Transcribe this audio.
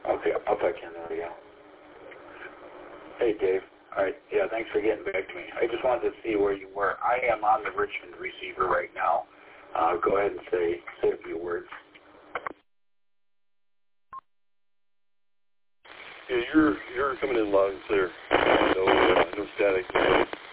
Okay, I'll talk to you. There we go. Hey, Dave. All right. Yeah, thanks for getting back to me. I just wanted to see where you were. I am on the Richmond receiver right now. Go ahead and say a few words. Yeah, you're coming in loud and clear. No static.